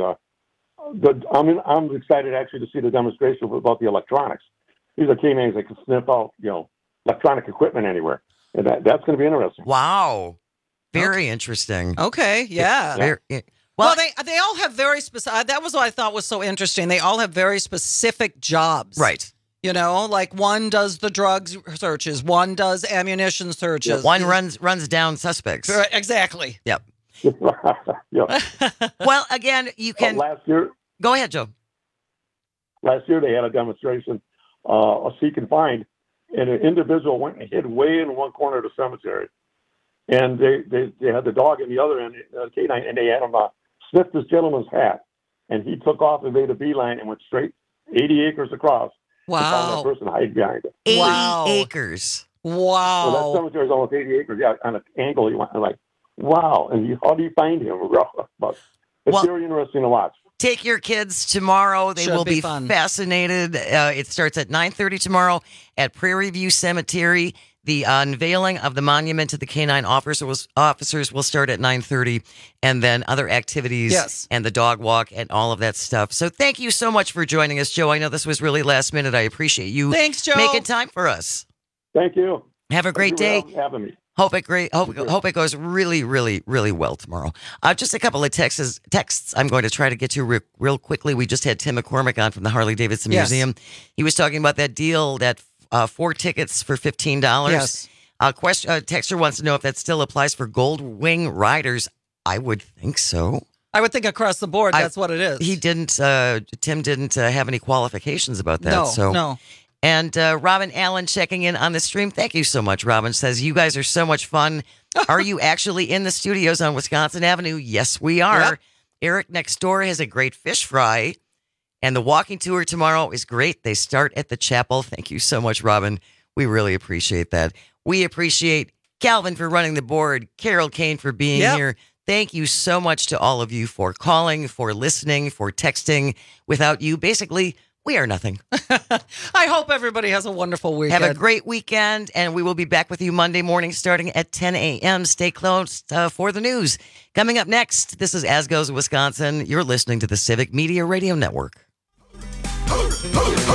I'm excited actually to see the demonstration about the electronics. These are canines that can sniff out, electronic equipment anywhere, and that's going to be interesting. Wow, very interesting. Okay, yeah. Well, they all have very specific. That was what I thought was so interesting. They all have very specific jobs, right? Like one does the drugs searches, one does ammunition searches, one runs down suspects. Right, exactly. Yep. Yeah. Well, again, you can. Last year, go ahead, Joe. Last year they had a demonstration, a seek and find, and an individual went and hid way in one corner of the cemetery, and they had the dog in the other end, canine, and they had him sniff this gentleman's hat, and he took off and made a beeline and went straight 80 acres across. Wow! And found that person hiding behind it. 80 acres. Wow! So that cemetery is almost 80 acres. Yeah, on an angle, he went like. Wow, and how do you find him? But it's very interesting to watch. Take your kids tomorrow. They will be fun. Fascinated. It starts at 9:30 tomorrow at Prairie View Cemetery. The unveiling of the monument to the K9 officers will start at 9:30, and then other activities and the dog walk and all of that stuff. So thank you so much for joining us, Joe. I know this was really last minute. I appreciate you making time for us. Thank you. Have a great day. For having me. Hope it goes really, really, really well tomorrow. Just a couple of texts I'm going to try to get to real quickly. We just had Tim McCormick on from the Harley-Davidson Museum. He was talking about that deal, that 4 tickets for $15. Yes. Texter wants to know if that still applies for Gold Wing riders. I would think so. I would think across the board, that's what it is. He didn't. Tim didn't have any qualifications about that. No. And Robin Allen checking in on the stream. Thank you so much, Robin. Says, you guys are so much fun. Are you actually in the studios on Wisconsin Avenue? Yes, we are. Yep. Eric next door has a great fish fry. And the walking tour tomorrow is great. They start at the chapel. Thank you so much, Robin. We really appreciate that. We appreciate Calvin for running the board, Carol Kane for being here. Thank you so much to all of you for calling, for listening, for texting. Without you, basically, we are nothing. I hope everybody has a wonderful weekend. Have a great weekend, and we will be back with you Monday morning starting at 10 a.m. Stay close for the news. Coming up next, this is As Goes Wisconsin. You're listening to the Civic Media Radio Network.